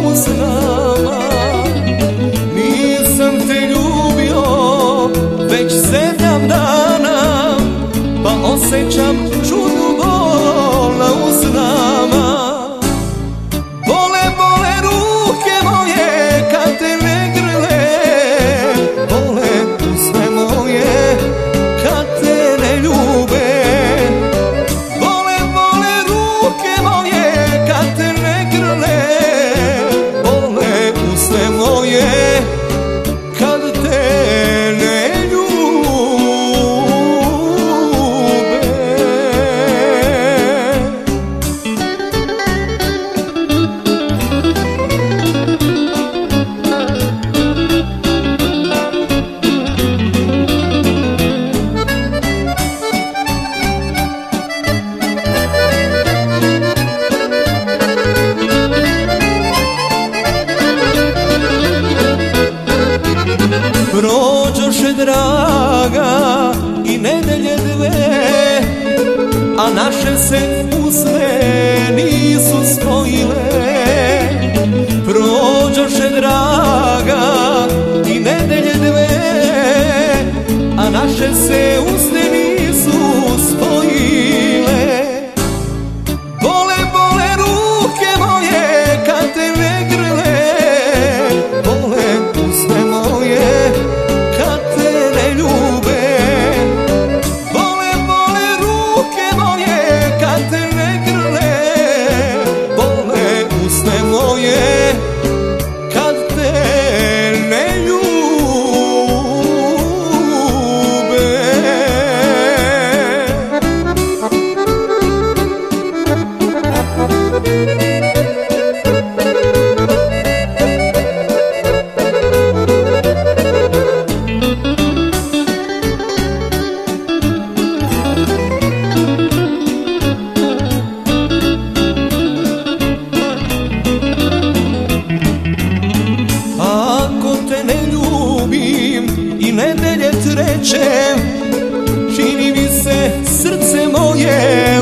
snama. Nisam te ljubio već 7 dana, pa osjećam čudnu bol na usnama. Bole, bole ruke moje kad te ne grle, bole usne moje kad te ne ljube. Bole, bole ruke moje kad te ne grle, bole usne moje kad te ne ljube. Prođoše draga i nedelje 2, a naše se usne nisu spojile. Prođoše draga i nedelje 2, a naše se usne nisu spojile. Bole, bole ruke moje kad te ne grle, bole usne moje kad te ne ljube. Bole, bole ruke moje kad te ne grle, bole usne moje kad te ne ljube. Ako te ne ljubim i nedelje 3, čini mi se srce moje